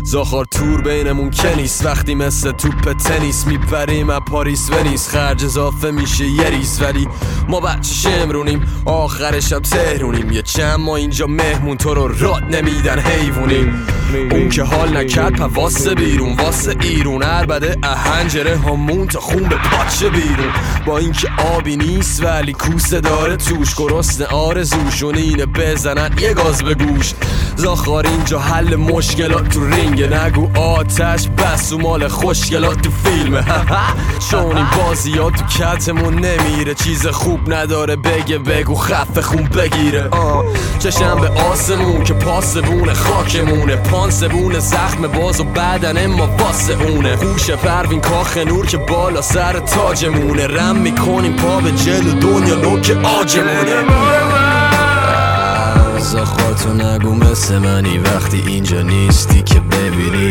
زاخار تور بینمون که نیست، وقتی مثل توپ تنیس میپریم از پاریس ونیس، خرج اضافه میشه یه ریز، ولی ما بچه شمرونیم آخرش هم تهرونیم، یه چند ما اینجا مهمون تو رو راد نمیدن حیوونیم. اون که حال نکرد پا واسه بیرون، واسه ایرون عربده اهنجره همون تا خون به پاچه بیرون، با اینکه آبی نیست ولی کوسه داره توش، گرسنه آرزوشون اینه بزنن یه گاز به گوش. زاخار اینجا حل مشکلات تو رینگ، نگو آتش بس و مال خوشگلات تو فیلمه. چون این بازی ها تو کتمون نمیره، چیز خوب نداره بگه بگو خفه خون بگیره. چشم به آسمون که پاسبون خاکمونه، پانسبون زخم باز و بدن ما واسه اونه، هوش پروین کاخ نور که بالا سر تاجمونه، رم میکنیم پا به جلو دنیا نوک آجمونه. زاخار تو نگو مثل منی وقتی اینجا نیستی که ببینی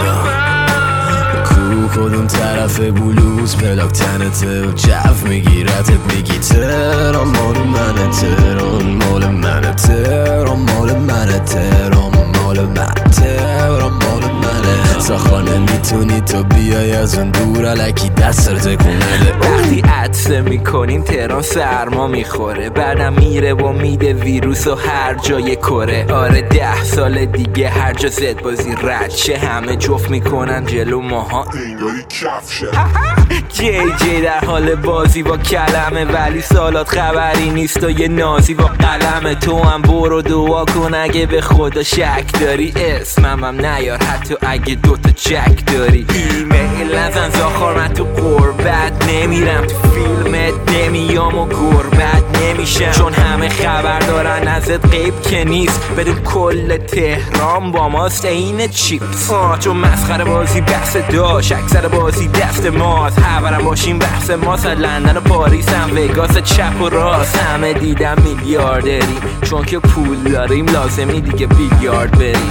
کدوم طرف بلوز پلاک تنته و جو میگیرتت، میگی تهران مال منه، تهران مال منه، تهران مال منه، تهران مال منه، تهران مال منه. زاخار نمیتونی تو بیای از اون دور الکی دست رو تکون بده. وقتی عطسه میکنیم تهران سرما میخوره، بعدم میره و میده ویروس و هر جای کره. آره 10 سال دیگه هر جا زد بازی رد شه، همه جفت میکنن جلو ماها انگاری کفشه. جی در حال بازی با کلمه، ولی سالات خبری نیست و یه نازی با قلمه. تو هم برو دعا کن اگه به خدا شک داری، اسمم هم نیار حتی اگه دوتا چک داری. ایمیل نزن زاخار من تو قربت نمیرم، تو فیلمت نمیام و گربت نمیشم، چون همه خبر دارن ازت غیب که نیست، بدون کل تهران با ماست این چیپس. چون مسخره بازی بحث داشت، اکثر بازی دست ماست، خبرم باشیم بحث ماست، لندن و پاریس هم وگاس چپ و راست، همه دیدم میلیاردریم چون که پول داریم، لازمی دیگه بیلیارد بریم.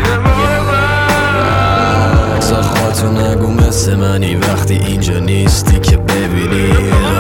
زاخار تو نگو مثل منی وقتی اینجا نیستی که ببینی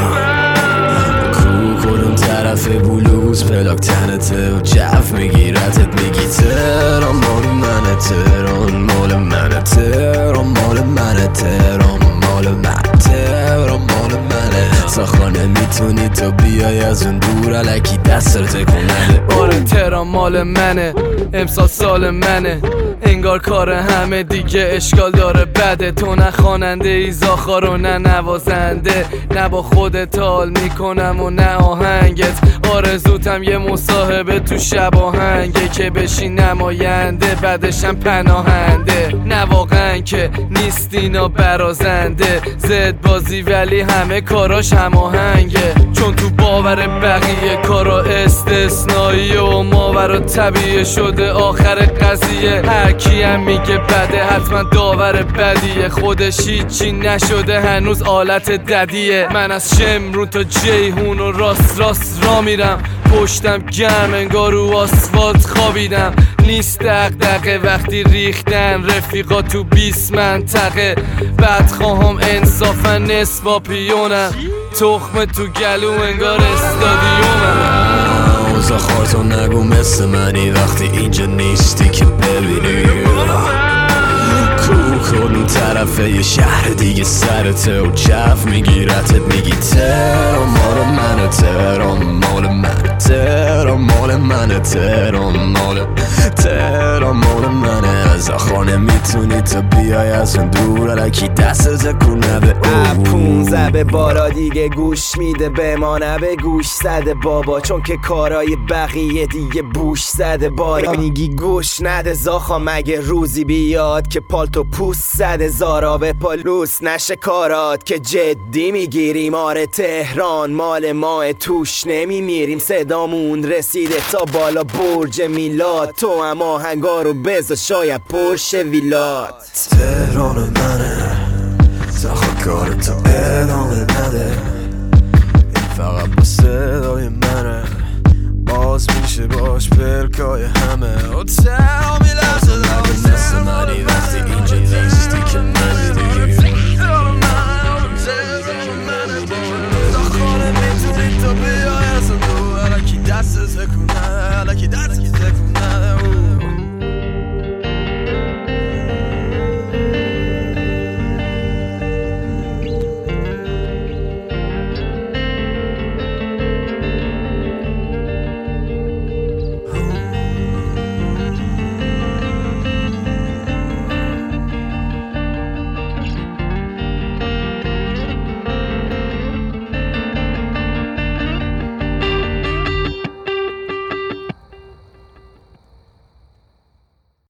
کدوم طرف بلوز پلاک تنته و جو میگیرتت، میگی تهران مال منه، تهران مال منه، تهران مال منه، تهران مال منه، تهران مال منه. زاخار نمیتونی تو بیای از اون دور الکی دست رو تکون بده. آره تهران مال منه، امسال سال منه، انگار کار همه دیگه اشکال داره بده. تو نه خواننده ای زاخار و نه نوازنده، نه با خودت حال میکنم و نه آهنگت. آرزوتم یه مصاحبه تو شب آهنگه که بشی نماینده بعدشم پناهنده. نه واقعا که نیست اینا برازنده، زد بازی ولی همه کاراش هم آهنگه، چون تو باور بقیه کارا استثنایی و ماورا طبیعه شده آخر قضیه. هرکی هم میگه بده حتما داور بدیه، خودش هیچی نشده هنوز آلت ددیه. من از شمرون تا جیهون و راست راست را میرم، پشتم گرم انگار رو آسفالت خوابیدم، نیست دغدغه وقتی ریختن رفیقا تو 20 منطقه. بعد خواهم انصافا نسواپیونم، تخم تو گلو انگار استادیومم. زاخار تو نگو مثل منی وقتی اینجا نیستی که ببینی کدوم طرفه یه شهر دیگه سرته و جو میگیرتت، میگی تهران مال منه، تهران مال منه، تهران مال منه، تهران مال، تهران مال منه. زاخار نمیتونی تو بیای از اون دور الکی دست تکون نده. 15 به بالا دیگه گوش میده به ما نه به گوش زده بابا، چون که کارای بقیه دیگه بوش زده بالا. میگی گوش نده زاخا مگه روزی بیاد که پالتو پوست زده زارا به پالوس نشه کارات که جدی میگیریم. آره تهران مال ما توش نمیمیریم، صدامون رسیده تا بالا برج میلاد، تو هم آهنگا رو بذار شاید پرش ویلات. تهران منه زاخار کارتو ادامه نده، این فقط با صدای منه، باز میشه باش پلکای همه. و تهران میلرزه مثل منی وقتی اینجا نیستی که نمیدی